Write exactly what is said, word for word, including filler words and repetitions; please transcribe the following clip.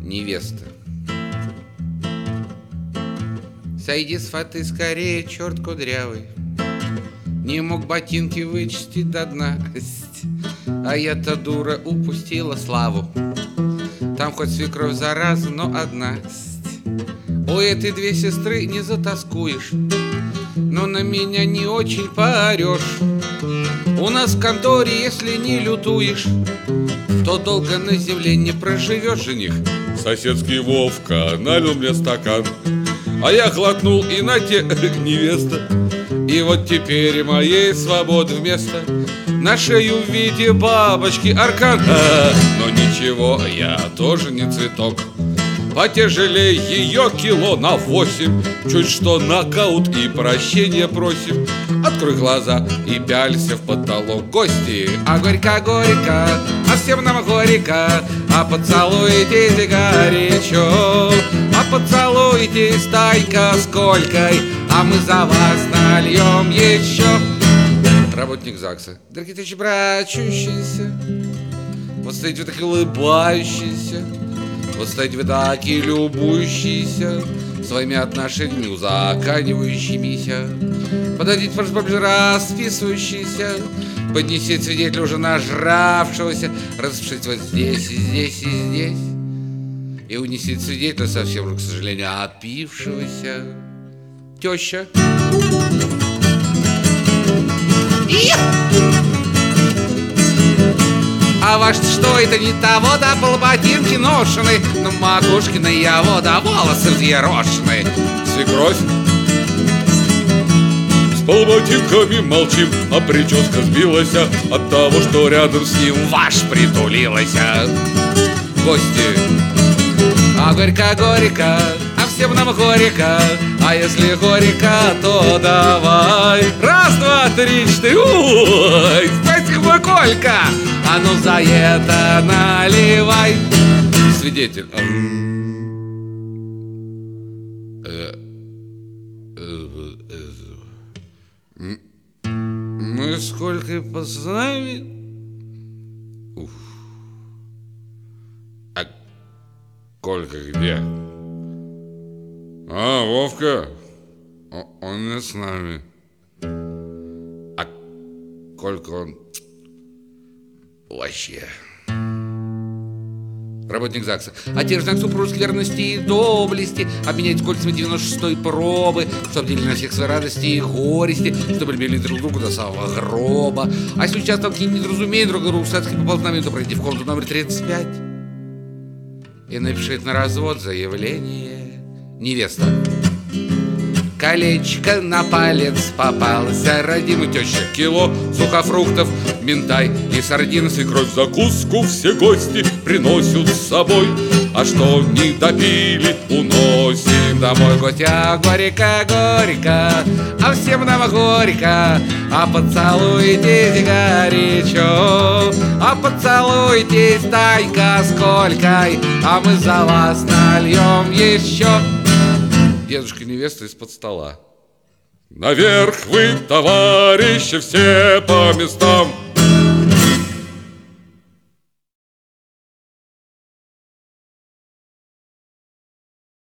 невеста. Сойди с фаты скорее, черт кудрявый, не мог ботинки вычистить до дна. А я-то, дура, упустила славу. Там хоть свекровь зараза, но одна. У этой две сестры не затаскуешь, но на меня не очень поорешь. У нас в конторе, если не лютуешь, то долго на земле не проживешь, жених. Соседский Вовка налил мне стакан, а я глотнул, и на те невеста. И вот теперь моей свободы вместо на шею в виде бабочки аркан. Но ничего, я тоже не цветок, потяжелее ее кило на восемь. Чуть что нокаут и прощения просим. Открой глаза и пялься в потолок. Гости, а горько-горько, а всем нам горько, а поцелуйтесь горячо, а поцелуйтесь тайка сколькой, а мы за вас нальем еще. Работник ЗАГСа. Дорогие товарищи, брачущиеся, вот стоите вы так улыбающиеся, вот стоите вы так и любующиеся своими отношениями узаканивающимися. Подойдите, пожалуйста, поближе, расписывающиеся, поднесите свидетеля уже нажравшегося, распишите вот здесь и здесь и здесь, и унесите свидетеля совсем, к сожалению, опившегося. Теща. А ваш что это не того, да полботинки ношены, но макушки на его, да волосы взъерошены. Свекровь. С полботинками молчим, а прическа сбилась от того, что рядом с ним ваш притулилась. Гости. А горько-горько, а всем нам горько, а если горько, то давай. Раз, два, три, четыре. Ой, спасибо, Колька. А ну за это наливай. Свидетель. Мы сколько познали. Уф. А Колька где? А, Вовка. Он не с нами. А Колька он вообще. Работник ЗАГСа. А теперь знак супружеской верности и доблести обменять кольцами девяносто шестой пробы, чтобы делили на всех свои радости и горести, чтобы любили друг друга до самого гроба. А если участвовал в какие-нибудь недоразумения друг другу, кстати, поползнамению, то пройди в комнату номер тридцать пять и напишите на развод заявление. Невеста. Колечко на палец попался, родимый теща. Кило сухофруктов, минтай и сардины. Свекровь закуску все гости приносят с собой, а что не допили, уносим домой. Гостя горько-горько, а всем нам горько, а поцелуйтесь горячо, а поцелуйтесь тайка сколькой, а мы за вас нальем еще. Дедушка невеста из-под стола. Наверх вы, товарищи, все по местам.